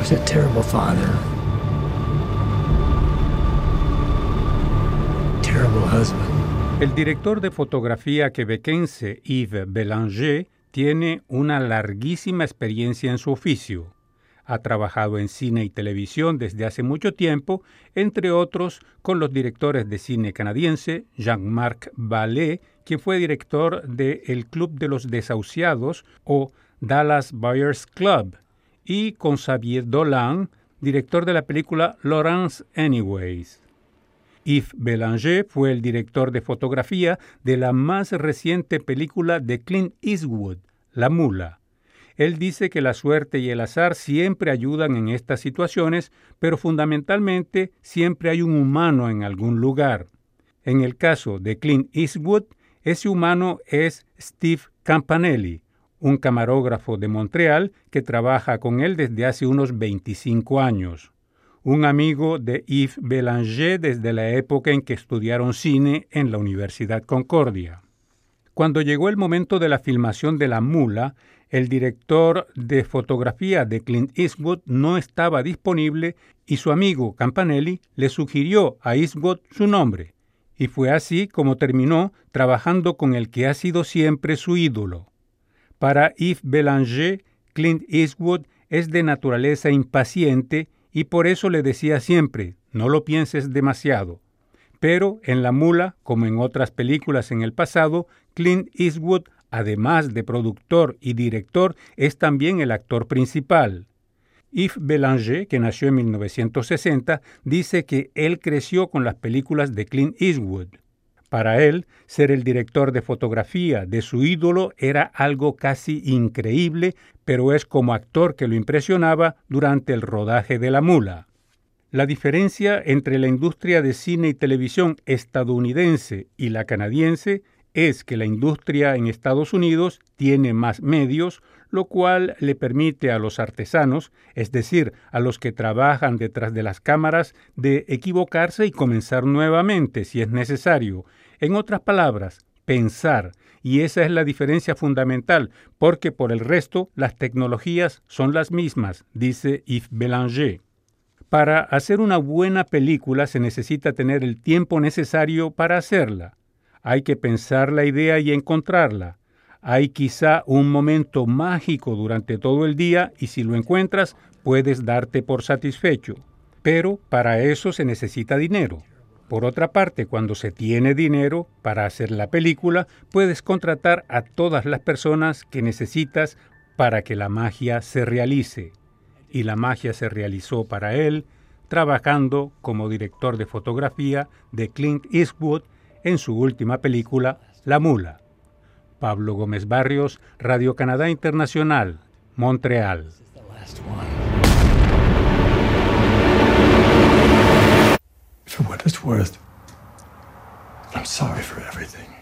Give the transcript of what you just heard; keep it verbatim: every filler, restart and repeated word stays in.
was a terrible father. Terrible husband. El director de fotografía quebequense Yves Bélanger tiene una larguísima experiencia en su oficio. Ha trabajado en cine y televisión desde hace mucho tiempo, entre otros con los directores de cine canadiense Jean-Marc Vallée, quien fue director de El Club de los Desahuciados o Dallas Buyers Club, y con Xavier Dolan, director de la película Lawrence Anyways. Yves Bélanger fue el director de fotografía de la más reciente película de Clint Eastwood, La Mula. Él dice que la suerte y el azar siempre ayudan en estas situaciones, pero fundamentalmente siempre hay un humano en algún lugar. En el caso de Clint Eastwood, ese humano es Steve Campanelli, un camarógrafo de Montreal que trabaja con él desde hace unos veinticinco años. Un amigo de Yves Bélanger desde la época en que estudiaron cine en la Universidad Concordia. Cuando llegó el momento de la filmación de La Mula, el director de fotografía de Clint Eastwood no estaba disponible y su amigo Campanelli le sugirió a Eastwood su nombre. Y fue así como terminó trabajando con el que ha sido siempre su ídolo. Para Yves Bélanger, Clint Eastwood es de naturaleza impaciente y por eso le decía siempre, no lo pienses demasiado. Pero en La Mula, como en otras películas en el pasado, Clint Eastwood, además de productor y director, es también el actor principal. Yves Bélanger, que nació en mil novecientos sesenta, dice que él creció con las películas de Clint Eastwood. Para él, ser el director de fotografía de su ídolo era algo casi increíble, pero es como actor que lo impresionaba durante el rodaje de La Mula. La diferencia entre la industria de cine y televisión estadounidense y la canadiense es que la industria en Estados Unidos tiene más medios, lo cual le permite a los artesanos, es decir, a los que trabajan detrás de las cámaras, de equivocarse y comenzar nuevamente si es necesario. En otras palabras, pensar. Y esa es la diferencia fundamental, porque por el resto las tecnologías son las mismas, dice Yves Bélanger. Para hacer una buena película se necesita tener el tiempo necesario para hacerla. Hay que pensar la idea y encontrarla. Hay quizá un momento mágico durante todo el día y si lo encuentras puedes darte por satisfecho. Pero para eso se necesita dinero. Por otra parte, cuando se tiene dinero para hacer la película, puedes contratar a todas las personas que necesitas para que la magia se realice. Y la magia se realizó para él trabajando como director de fotografía de Clint Eastwood en su última película, La Mula. Pablo Gómez Barrios, Radio Canadá Internacional, Montreal. For what it's worth, I'm sorry for everything.